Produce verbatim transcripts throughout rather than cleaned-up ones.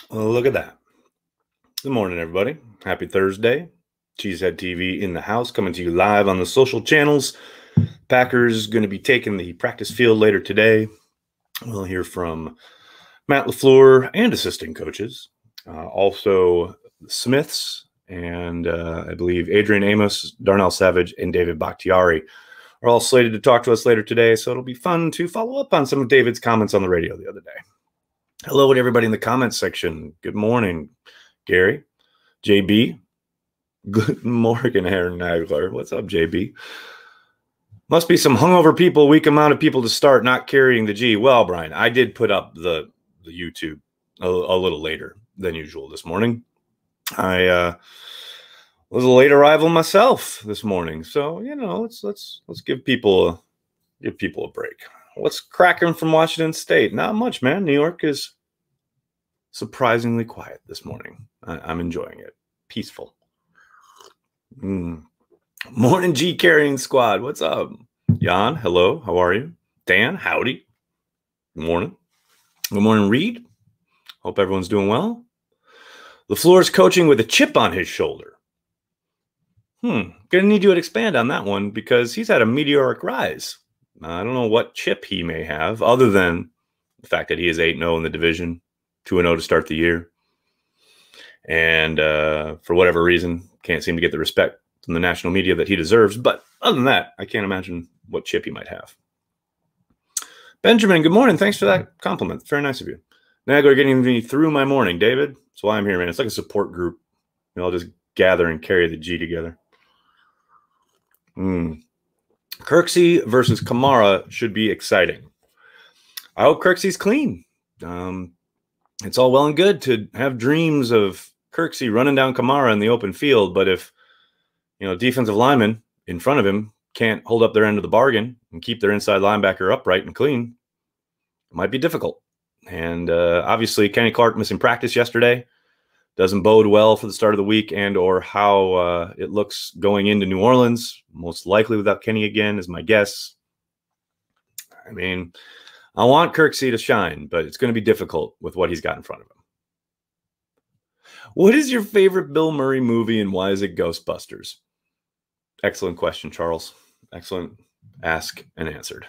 Well, look at that. Good morning, everybody. Happy Thursday. Cheesehead T V in the house, coming to you live on the social channels. Packers going to be taking the practice field later today. We'll hear from Matt LaFleur and assistant coaches. Uh, also, the Smiths and uh, I believe Adrian Amos, Darnell Savage, and David Bakhtiari are all slated to talk to us later today. So it'll be fun to follow up on some of David's comments on the radio the other day. Hello to everybody in the comments section. Good morning, Gary, J B. Good morning, Aaron Nagler. What's up, J B? Must be some hungover people, weak amount of people to start not carrying the G. Well, Brian, I did put up the, the YouTube a, a little later than usual this morning. I uh, was a late arrival myself this morning, so you know, let's let's let's give people a, give people a break. What's cracking from Washington State? Not much, man. New York is surprisingly quiet this morning. I, I'm enjoying it. Peaceful. Mm. Morning, G carrying squad. What's up? Jan, hello. How are you? Dan, howdy. Good morning. Good morning, Reed. Hope everyone's doing well. LaFleur's coaching with a chip on his shoulder. Hmm. Gonna need you to expand on that one because he's had a meteoric rise. I don't know what chip he may have other than the fact that he is eight and oh in the division, two and oh to start the year. And uh, for whatever reason, can't seem to get the respect from the national media that he deserves. But other than that, I can't imagine what chip he might have. Benjamin, good morning. Thanks for that compliment. Very nice of you. Nagler getting me through my morning. David, that's why I'm here, man. It's like a support group. We all just gather and carry the G together. Hmm. Kirksey versus Kamara should be exciting. I hope Kirksey's clean. Um, it's all well and good to have dreams of Kirksey running down Kamara in the open field, but if you know defensive linemen in front of him can't hold up their end of the bargain and keep their inside linebacker upright and clean, it might be difficult. And uh, obviously, Kenny Clark missing practice yesterday doesn't bode well for the start of the week and or how uh, it looks going into New Orleans. Most likely without Kenny again is my guess. I mean, I want Kirksey to shine, but it's going to be difficult with what he's got in front of him. What is your favorite Bill Murray movie and why is it Ghostbusters? Excellent question, Charles. Excellent ask and answered.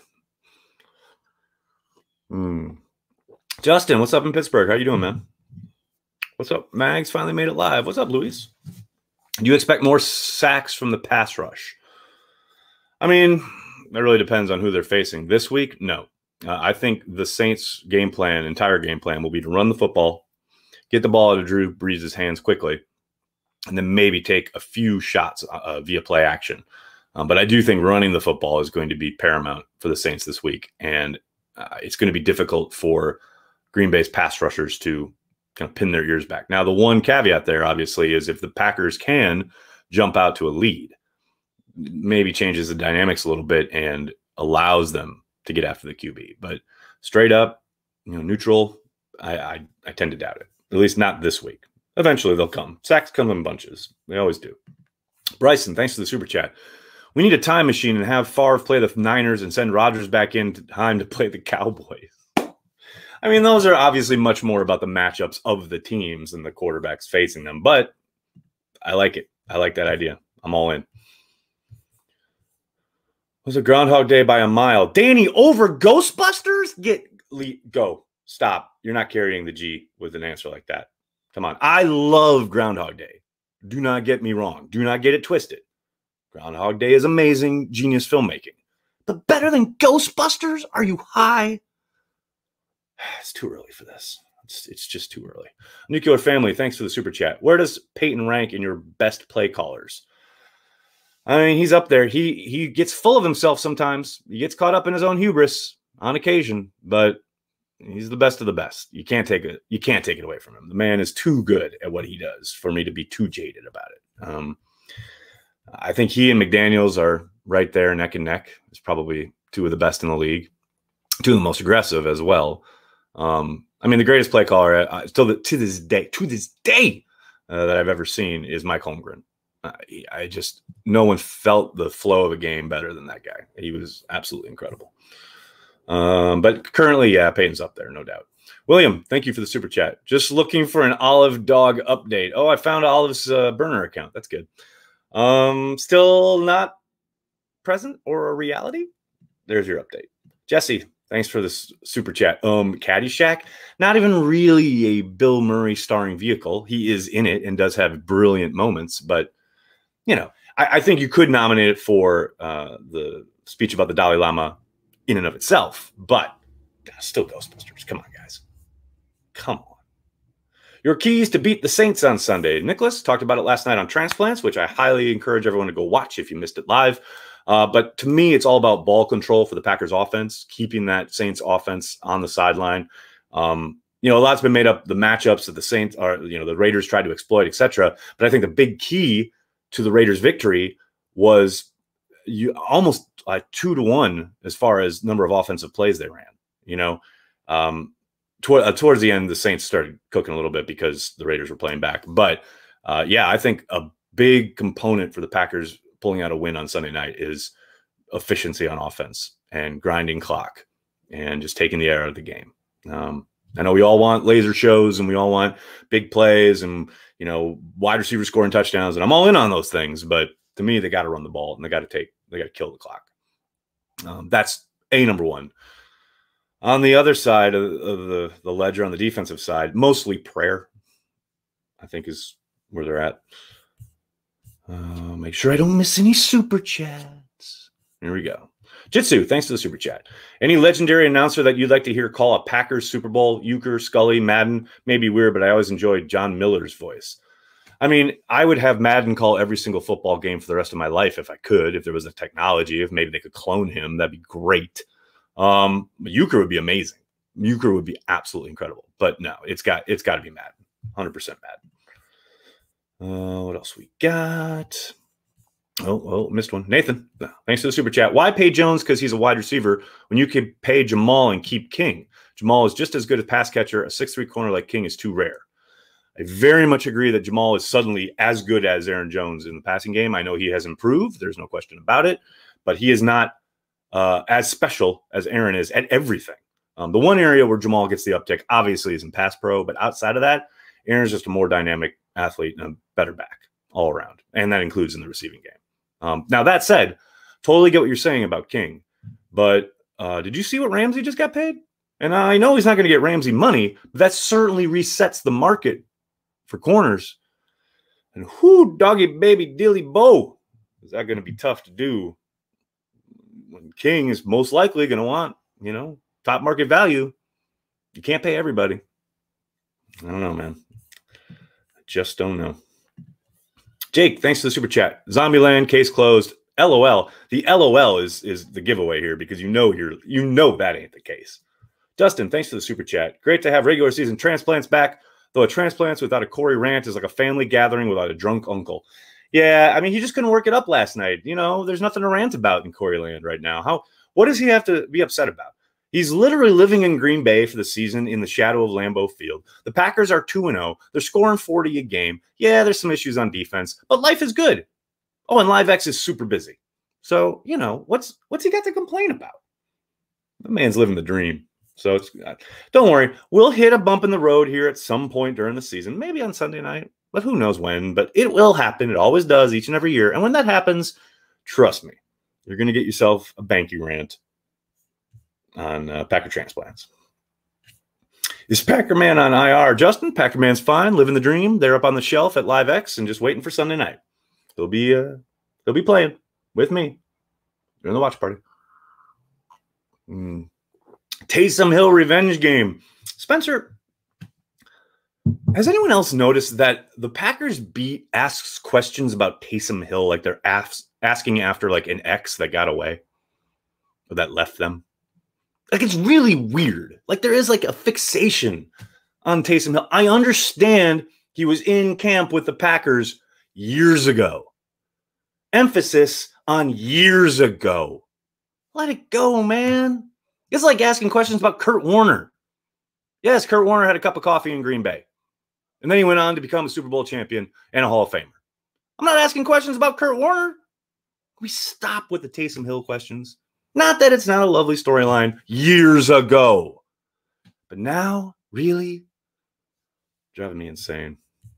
Hmm. Justin, what's up in Pittsburgh? How you doing, man? What's up? Mags finally made it live. What's up, Luis? Do you expect more sacks from the pass rush? I mean, that really depends on who they're facing. This week, no. Uh, I think the Saints' game plan, entire game plan, will be to run the football, get the ball out of Drew Brees' hands quickly, and then maybe take a few shots uh, via play action. Um, but I do think running the football is going to be paramount for the Saints this week, and uh, it's going to be difficult for Green Bay's pass rushers to kind of pin their ears back. Now, the one caveat there, obviously, is if the Packers can jump out to a lead, maybe changes the dynamics a little bit and allows them to get after the Q B. But straight up, you know, neutral, I, I, I tend to doubt it. At least not this week. Eventually, they'll come. Sacks come in bunches. They always do. Bryson, thanks for the super chat. We need a time machine and have Favre play the Niners and send Rodgers back in time to play the Cowboys. I mean, those are obviously much more about the matchups of the teams and the quarterbacks facing them, but I like it. I like that idea. I'm all in. It was a Groundhog Day by a mile. Danny, over Ghostbusters? Get go. Stop. You're not carrying the G with an answer like that. Come on. I love Groundhog Day. Do not get me wrong. Do not get it twisted. Groundhog Day is amazing, genius filmmaking. But better than Ghostbusters? Are you high? It's too early for this. It's, it's just too early. Nuclear Family, thanks for the super chat. Where does Peyton rank in your best play callers? I mean, he's up there. He he gets full of himself sometimes. He gets caught up in his own hubris on occasion, but he's the best of the best. You can't take it. You can't take it away from him. The man is too good at what he does for me to be too jaded about it. Um, I think he and McDaniels are right there neck and neck. It's probably two of the best in the league, two of the most aggressive as well. Um, I mean, the greatest play caller uh, still the, to this day, to this day uh, that I've ever seen is Mike Holmgren. Uh, I just, no one felt the flow of a game better than that guy. He was absolutely incredible. Um, but currently, yeah, Peyton's up there, no doubt. William, thank you for the super chat. Just looking for an Olive Dog update. Oh, I found Olive's uh, burner account. That's good. Um, still not present or a reality? There's your update. Jesse, thanks for this super chat. Um, Caddyshack, not even really a Bill Murray starring vehicle. He is in it and does have brilliant moments, but you know, I, I think you could nominate it for uh, the speech about the Dalai Lama in and of itself, but still Ghostbusters. Come on, guys. Come on. Your keys to beat the Saints on Sunday. Nicholas talked about it last night on Transplants, which I highly encourage everyone to go watch if you missed it live. Uh, but to me, it's all about ball control for the Packers offense, keeping that Saints offense on the sideline. Um, you know, a lot's been made up the matchups that the Saints are, you know, the Raiders tried to exploit, et cetera. But I think the big key to the Raiders' victory was you almost like two to one as far as number of offensive plays they ran. You know, um, toward, uh, towards the end, the Saints started cooking a little bit because the Raiders were playing back. But uh, yeah, I think a big component for the Packers pulling out a win on Sunday night is efficiency on offense and grinding clock and just taking the air out of the game. Um, I know we all want laser shows and we all want big plays and, you know, wide receivers scoring touchdowns, and I'm all in on those things. But to me, they got to run the ball and they got to take, they got to kill the clock. Um, that's a number one. On the other side of, of the, the ledger, on the defensive side, mostly prayer, I think, is where they're at. Uh, make sure I don't miss any super chats. Here we go. Jitsu, thanks for the super chat. Any legendary announcer that you'd like to hear call a Packers Super Bowl? Euchre, Scully, Madden? Maybe weird, but I always enjoyed John Miller's voice. I mean, I would have Madden call every single football game for the rest of my life if I could, if there was a technology, if maybe they could clone him. That'd be great. Um, Euchre would be amazing. Euchre would be absolutely incredible. But no, it's got it's got to be Madden. one hundred percent Madden. Uh, what else we got? Oh, oh, missed one. Nathan, thanks for the super chat. Why pay Jones because he's a wide receiver when you could pay Jamal and keep King? Jamal is just as good a pass catcher. A six three corner like King is too rare. I very much agree that Jamal is suddenly as good as Aaron Jones in the passing game. I know he has improved. There's no question about it. But he is not uh, as special as Aaron is at everything. Um, the one area where Jamal gets the uptick, obviously, is in pass pro. But outside of that, Aaron's just a more dynamic athlete and a better back all around. And that includes in the receiving game. Um, now, that said, totally get what you're saying about King. But uh, did you see what Ramsey just got paid? And I know he's not going to get Ramsey money, but that certainly resets the market for corners. And whoo, doggy baby dilly bo, is that going to be tough to do when King is most likely going to want, you know, top market value? You can't pay everybody. I don't know, man. I just don't know. Jake, thanks for the super chat. Zombieland, case closed. L O L. The L O L is is the giveaway here because you know you're you know that ain't the case. Dustin, thanks for the super chat. Great to have regular season transplants back. Though a transplants without a Corey rant is like a family gathering without a drunk uncle. Yeah, I mean, he just couldn't work it up last night. You know, there's nothing to rant about in Corey land right now. How? What does he have to be upset about? He's literally living in Green Bay for the season in the shadow of Lambeau Field. The Packers are two and oh. They're scoring forty a game. Yeah, there's some issues on defense, but life is good. Oh, and LiveX is super busy. So, you know, what's what's he got to complain about? The man's living the dream. So it's, don't worry. We'll hit a bump in the road here at some point during the season, maybe on Sunday night, but who knows when. But it will happen. It always does each and every year. And when that happens, trust me, you're going to get yourself a Banky rant on uh, Packer transplants. Is Packer Man on I R? Justin, Packer Man's fine, living the dream. They're up on the shelf at LiveX and just waiting for Sunday night. They'll be uh, they'll be playing with me during the watch party. Mm. Taysom Hill revenge game. Spencer, has anyone else noticed that the Packers beat asks questions about Taysom Hill like they're as- asking after like an ex that got away or that left them? Like, it's really weird. Like, there is like a fixation on Taysom Hill. I understand he was in camp with the Packers years ago. Emphasis on years ago. Let it go, man. It's like asking questions about Kurt Warner. Yes, Kurt Warner had a cup of coffee in Green Bay. And then he went on to become a Super Bowl champion and a Hall of Famer. I'm not asking questions about Kurt Warner. Can we stop with the Taysom Hill questions? Not that it's not a lovely storyline years ago, but now, really? Driving me insane.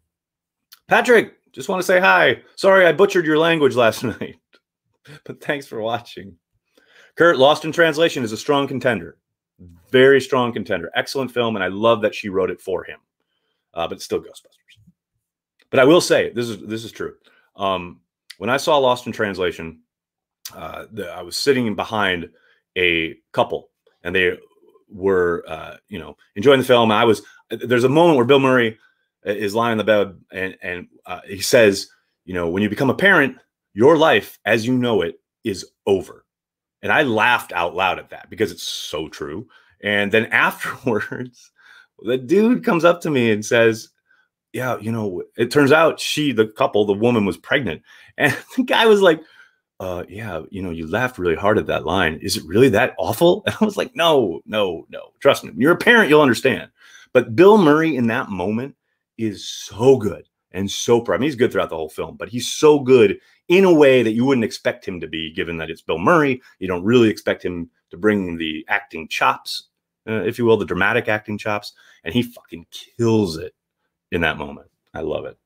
Patrick, just want to say hi. Sorry I butchered your language last night, but thanks for watching. Kurt, Lost in Translation is a strong contender. Very strong contender. Excellent film, and I love that she wrote it for him. Uh, but it's still Ghostbusters. But I will say, this is this is true. Um, when I saw Lost in Translation, uh, the, I was sitting behind a couple, and they were, uh, you know, enjoying the film. I was. There's a moment where Bill Murray is lying in the bed, and and uh, he says, you know, when you become a parent, your life as you know it is over. And I laughed out loud at that because it's so true. And then afterwards, the dude comes up to me and says, yeah, you know, it turns out she, the couple, the woman was pregnant. And the guy was like, uh, yeah, you know, you laughed really hard at that line. Is it really that awful? And I was like, no, no, no. Trust me. When you're a parent, you'll understand. But Bill Murray in that moment is so good and so proud. I mean, he's good throughout the whole film, but he's so good in a way that you wouldn't expect him to be, given that it's Bill Murray. You don't really expect him to bring the acting chops, uh, if you will, the dramatic acting chops. And he fucking kills it in that moment. I love it.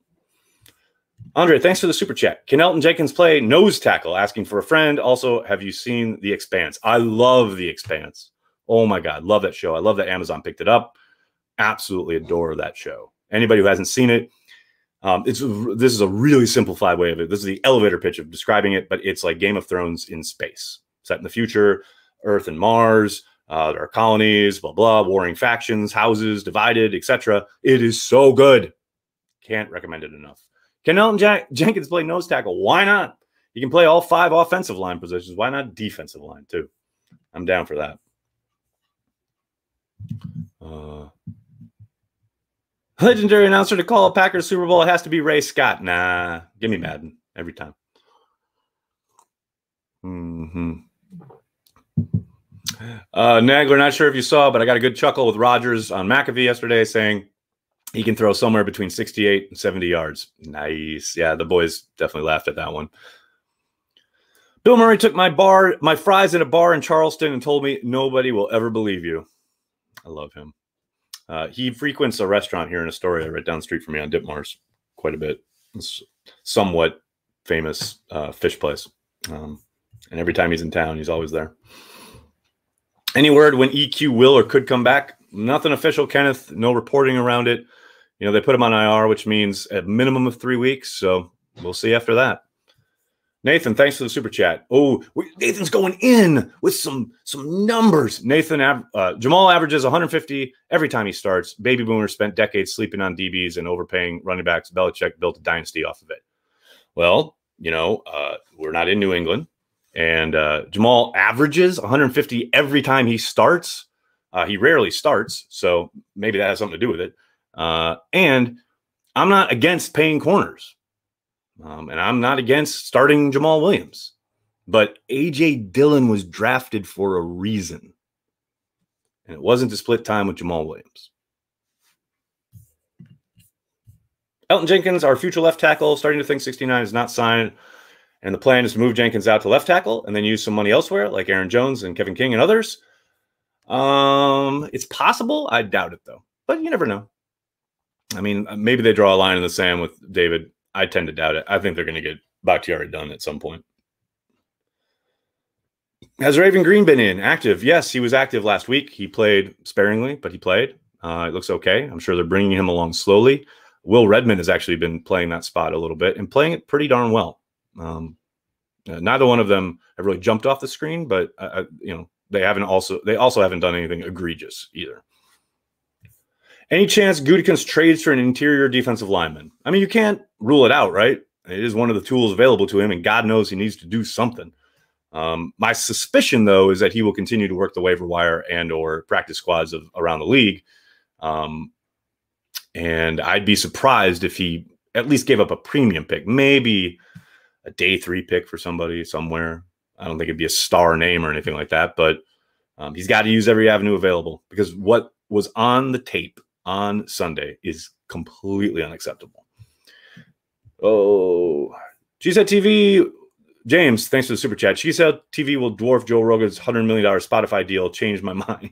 Andre, thanks for the super chat. Can Elton Jenkins play nose tackle? Asking for a friend. Also, have you seen The Expanse? I love The Expanse. Oh my God. Love that show. I love that Amazon picked it up. Absolutely adore that show. Anybody who hasn't seen it, Um, it's this is a really simplified way of it. This is the elevator pitch of describing it, but it's like Game of Thrones in space, set in the future, Earth and Mars. Uh, there are colonies, blah blah, warring factions, houses divided, et cetera. It is so good. Can't recommend it enough. Can Elton Jen Jenkins play nose tackle? Why not? He can play all five offensive line positions. Why not defensive line too? I'm down for that. Uh, Legendary announcer to call a Packers Super Bowl. It has to be Ray Scott. Nah, give me Madden every time. Mm-hmm. Uh, Nagler, not sure if you saw, but I got a good chuckle with Rodgers on McAfee yesterday saying he can throw somewhere between sixty-eight and seventy yards. Nice. Yeah, the boys definitely laughed at that one. Bill Murray took my bar, my fries in a bar in Charleston and told me nobody will ever believe you. I love him. Uh, he frequents a restaurant here in Astoria, right down the street from me on Ditmars, quite a bit. It's somewhat famous uh, fish place. Um, and every time he's in town, he's always there. Any word when E Q will or could come back? Nothing official, Kenneth. No reporting around it. You know, they put him on I R, which means a minimum of three weeks. So we'll see after that. Nathan, thanks for the super chat. Oh, Nathan's going in with some some numbers. Nathan, uh, Jamal averages one hundred fifty every time he starts. Baby Boomer spent decades sleeping on D Bs and overpaying running backs. Belichick built a dynasty off of it. Well, you know, uh, we're not in New England. And uh, Jamal averages one hundred fifty every time he starts. Uh, he rarely starts, so maybe that has something to do with it. Uh, and I'm not against paying corners. Um, and I'm not against starting Jamal Williams. But A J Dillon was drafted for a reason. And it wasn't to split time with Jamal Williams. Elton Jenkins, our future left tackle, starting to think sixty-nine is not signed. And the plan is to move Jenkins out to left tackle and then use some money elsewhere, like Aaron Jones and Kevin King and others. Um, it's possible. I doubt it, though. But you never know. I mean, maybe they draw a line in the sand with David. I tend to doubt it. I think they're going to get Bakhtiari done at some point. Has Raven Green been in? Active? Yes, he was active last week. He played sparingly, but he played. Uh, it looks okay. I'm sure they're bringing him along slowly. Will Redmond has actually been playing that spot a little bit and playing it pretty darn well. Um, uh, neither one of them have really jumped off the screen, but uh, you know they haven't also they also haven't done anything egregious either. Any chance Gutekunst trades for an interior defensive lineman? I mean, you can't rule it out, right? It is one of the tools available to him, and God knows he needs to do something. Um, my suspicion, though, is that he will continue to work the waiver wire and or practice squads of around the league. Um, and I'd be surprised if he at least gave up a premium pick, maybe a day three pick for somebody somewhere. I don't think it'd be a star name or anything like that, but um, he's got to use every avenue available because what was on the tape on Sunday is completely unacceptable. Oh, G Z T V James, thanks for the super chat. She said T V will dwarf Joe Rogan's one hundred million dollar Spotify deal. Changed my mind.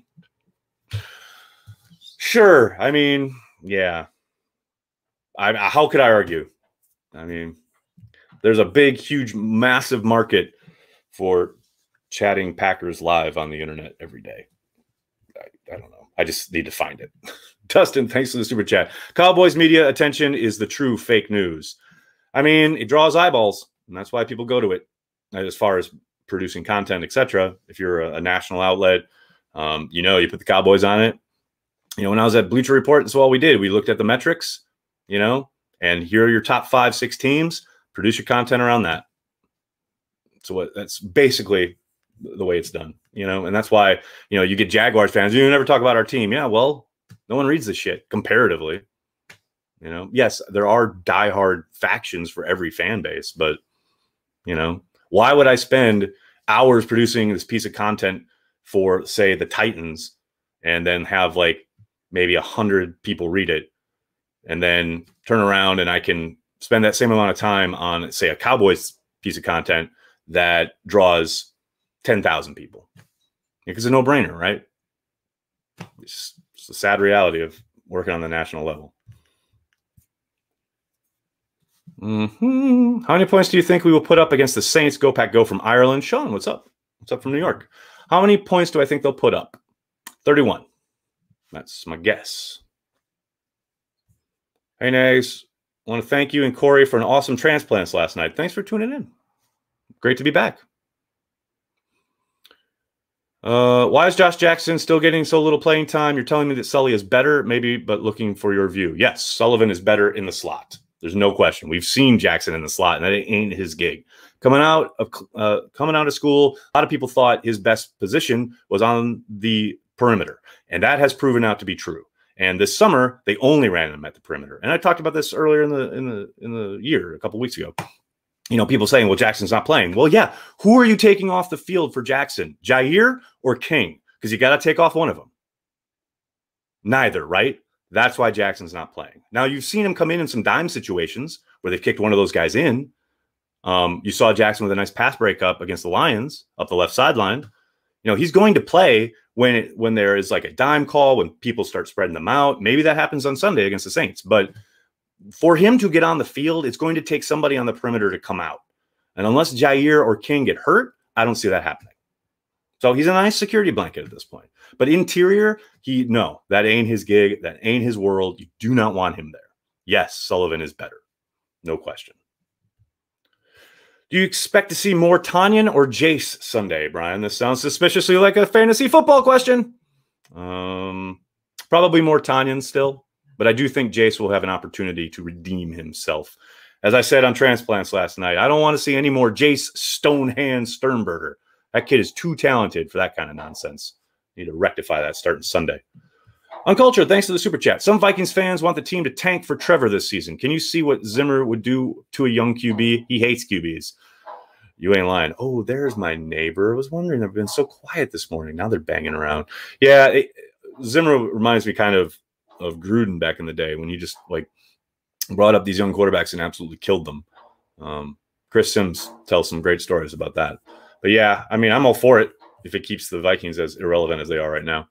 Sure. I mean, yeah. I, how could I argue? I mean, there's a big, huge, massive market for chatting Packers live on the internet every day. I, I don't know. I just need to find it. Dustin, thanks for the super chat. Cowboys media attention is the true fake news. I mean, it draws eyeballs, and that's why people go to it. As far as producing content, et cetera. If you're a, a national outlet, um, you know, you put the Cowboys on it. You know, when I was at Bleacher Report, that's all we did. We looked at the metrics, you know, and here are your top five, six teams. Produce your content around that. So what, that's basically the way it's done, you know, and that's why, you know, you get Jaguars fans. You never talk about our team. Yeah, well, no one reads this shit comparatively. You know, yes, there are diehard factions for every fan base, but, you know, why would I spend hours producing this piece of content for, say, the Titans and then have like maybe a hundred people read it and then turn around and I can spend that same amount of time on, say, a Cowboys piece of content that draws ten thousand people? Because it's a no-brainer, right? It's, it's the sad reality of working on the national level. Mm-hmm. How many points do you think we will put up against the Saints? Go Pack Go from Ireland. Sean, what's up? What's up from New York? How many points do I think they'll put up? thirty-one. That's my guess. Hey, Nags. I want to thank you and Corey for an awesome transplants last night. Thanks for tuning in. Great to be back. Uh, why is Josh Jackson still getting so little playing time? You're telling me that Sully is better, maybe, but looking for your view. Yes, Sullivan is better in the slot. There's no question. We've seen Jackson in the slot, and that ain't his gig. Coming out of uh, coming out of school, a lot of people thought his best position was on the perimeter, and that has proven out to be true. And this summer, they only ran him at the perimeter. And I talked about this earlier in the in the in the year, a couple of weeks ago. You know, people saying, "Well, Jackson's not playing." Well, yeah. Who are you taking off the field for Jackson, Jair or King? Because you got to take off one of them. Neither, right? That's why Jackson's not playing. Now, you've seen him come in in some dime situations where they've kicked one of those guys in. Um, you saw Jackson with a nice pass breakup against the Lions up the left sideline. You know, he's going to play when it, when there is like a dime call, when people start spreading them out. Maybe that happens on Sunday against the Saints. But for him to get on the field, it's going to take somebody on the perimeter to come out. And unless Jair or King get hurt, I don't see that happening. So he's a nice security blanket at this point. But interior, he no, that ain't his gig. That ain't his world. You do not want him there. Yes, Sullivan is better. No question. Do you expect to see more Tanyan or Jace Sunday, Brian? This sounds suspiciously like a fantasy football question. Um, probably more Tanyan still. But I do think Jace will have an opportunity to redeem himself. As I said on Transplants last night, I don't want to see any more Jace Stonehand Sternberger. That kid is too talented for that kind of nonsense. Need to rectify that starting Sunday. Uncultured, thanks to the super chat. Some Vikings fans want the team to tank for Trevor this season. Can you see what Zimmer would do to a young Q B? He hates Q Bs. You ain't lying. Oh, there's my neighbor. I was wondering, they've been so quiet this morning. Now they're banging around. Yeah, it, Zimmer reminds me kind of of Gruden back in the day when he just like brought up these young quarterbacks and absolutely killed them. Um, Chris Sims tells some great stories about that. But yeah, I mean, I'm all for it if it keeps the Vikings as irrelevant as they are right now.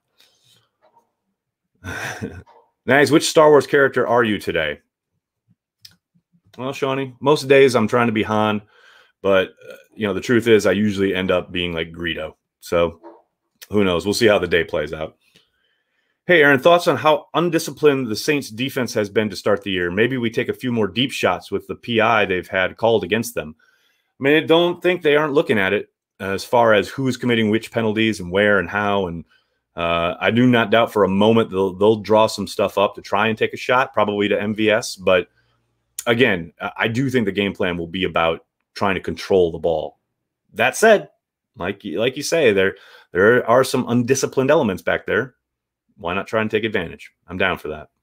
Nice. Which Star Wars character are you today? Well, Shawnee, most days I'm trying to be Han, but uh, you know, the truth is I usually end up being like Greedo. So who knows? We'll see how the day plays out. Hey, Aaron, thoughts on how undisciplined the Saints defense has been to start the year? Maybe we take a few more deep shots with the P I they've had called against them. I mean, I don't think they aren't looking at it as far as who's committing which penalties and where and how. And uh, I do not doubt for a moment they'll, they'll draw some stuff up to try and take a shot, probably to M V S. But again, I do think the game plan will be about trying to control the ball. That said, like, like you say, there, there are some undisciplined elements back there. Why not try and take advantage? I'm down for that.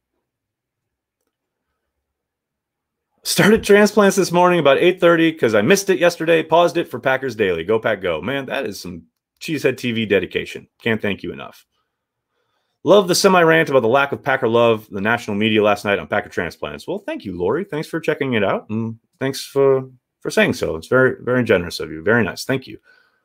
Started Transplants this morning about eight thirty because I missed it yesterday. Paused it for Packers Daily. Go Pack Go. Man, that is some Cheesehead T V dedication. Can't thank you enough. Love the semi-rant about the lack of Packer love, the national media last night on Packer Transplants. Well, thank you, Lori. Thanks for checking it out. And thanks for for saying so. It's very, very generous of you. Very nice. Thank you.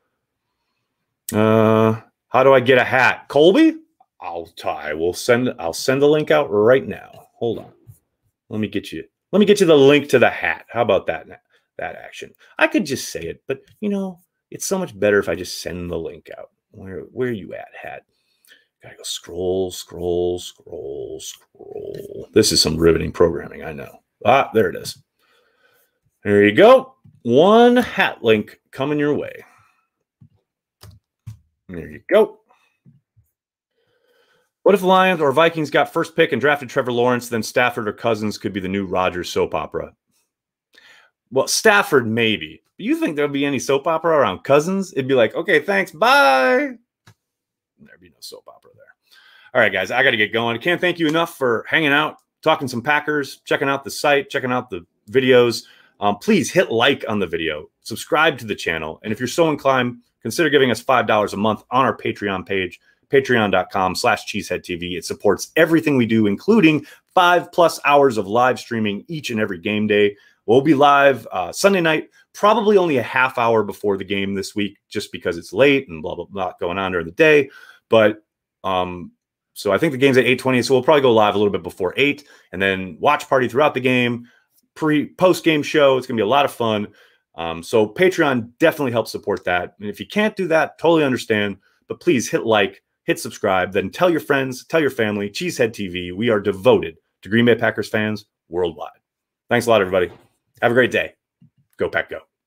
Uh, how do I get a hat? Colby? I'll tie. We'll send I'll send the link out right now. Hold on. Let me get you let me get you the link to the hat. How about that? That action. I could just say it, but you know, it's so much better if I just send the link out. Where where are you at, hat? Gotta go scroll, scroll, scroll, scroll. This is some riveting programming, I know. Ah, there it is. There you go. One hat link coming your way. There you go. What if the Lions or Vikings got first pick and drafted Trevor Lawrence, then Stafford or Cousins could be the new Rodgers soap opera? Well, Stafford maybe. You think there'll be any soap opera around Cousins? It'd be like, okay, thanks, bye. There'd be no soap opera there. All right, guys, I got to get going. I can't thank you enough for hanging out, talking some Packers, checking out the site, checking out the videos. Um, please hit like on the video, subscribe to the channel, and if you're so inclined, consider giving us five dollars a month on our Patreon page. Patreon.com slash CheeseheadTV. It supports everything we do, including five plus hours of live streaming each and every game day. We'll be live uh, Sunday night, probably only a half hour before the game this week, just because it's late and blah, blah, blah going on during the day. But um, so I think the game's at eight twenty, so we'll probably go live a little bit before eight and then watch party throughout the game, pre post-game show. It's going to be a lot of fun. Um, so Patreon definitely helps support that. And if you can't do that, totally understand. But please hit like, hit subscribe, then tell your friends, tell your family. Cheesehead T V. We are devoted to Green Bay Packers fans worldwide. Thanks a lot, everybody. Have a great day. Go Pack Go.